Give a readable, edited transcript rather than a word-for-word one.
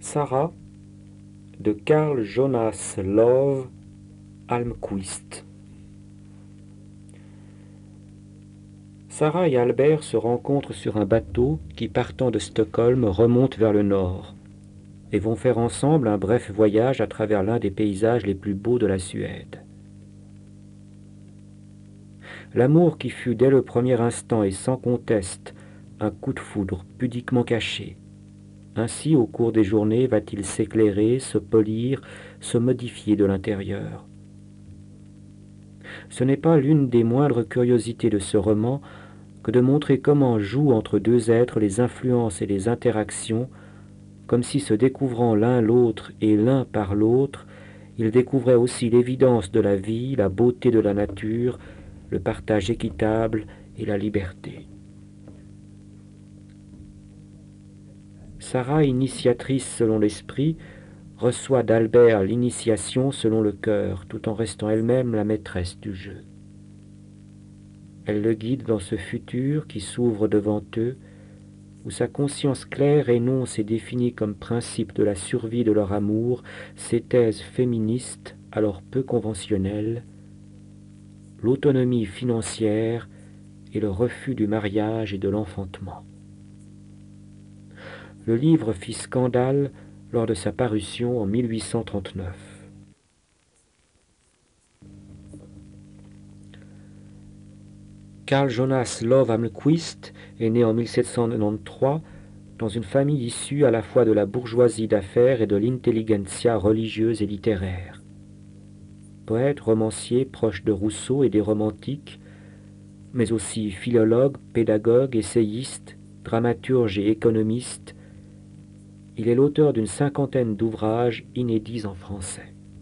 Sarah de Carl Jonas Love Almquist. Sarah et Albert se rencontrent sur un bateau qui, partant de Stockholm, remonte vers le nord et vont faire ensemble un bref voyage à travers l'un des paysages les plus beaux de la Suède. L'amour qui fut dès le premier instant et sans conteste un coup de foudre pudiquement caché. Ainsi, au cours des journées, va-t-il s'éclairer, se polir, se modifier de l'intérieur. Ce n'est pas l'une des moindres curiosités de ce roman que de montrer comment jouent entre deux êtres les influences et les interactions, comme si se découvrant l'un l'autre et l'un par l'autre, ils découvraient aussi l'évidence de la vie, la beauté de la nature, le partage équitable et la liberté. Sarah, initiatrice selon l'esprit, reçoit d'Albert l'initiation selon le cœur, tout en restant elle-même la maîtresse du jeu. Elle le guide dans ce futur qui s'ouvre devant eux, où sa conscience claire énonce et définit comme principe de la survie de leur amour ces thèses féministes alors peu conventionnelles, l'autonomie financière et le refus du mariage et de l'enfantement. Le livre fit scandale lors de sa parution en 1839. Carl Jonas Love Almquist est né en 1793 dans une famille issue à la fois de la bourgeoisie d'affaires et de l'intelligentsia religieuse et littéraire. Poète, romancier, proche de Rousseau et des romantiques, mais aussi philologue, pédagogue, essayiste, dramaturge et économiste, il est l'auteur d'une cinquantaine d'ouvrages inédits en français.